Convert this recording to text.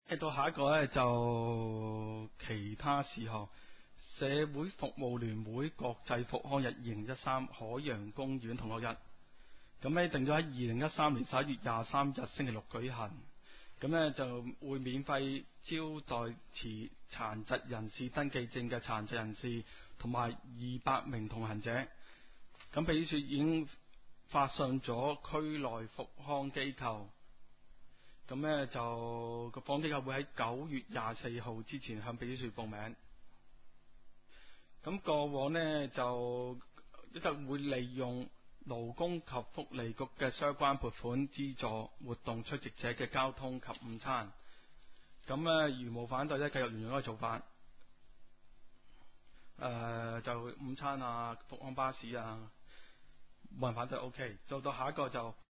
到下一個呢，就其他事項，社會服務聯會國際復康日2013海洋公園同學日，咁呢定咗喺2013年11月23日星期六舉行，咁呢就會免費招待持殘疾人士登記證嘅殘疾人士同埋200名同行者，咁秘書處已經發送咗區內復康機構。咁呢就個復康機構會喺9月24號之前向秘書處報名。咁過往呢，就一直會利用勞工及福利局嘅相關撥款資助活動出席者嘅交通及午餐。咁呢，如無反對呢，繼續沿用嗰個做法。就午餐啊、復康巴士啊，冇人反對 OK。做到下一個就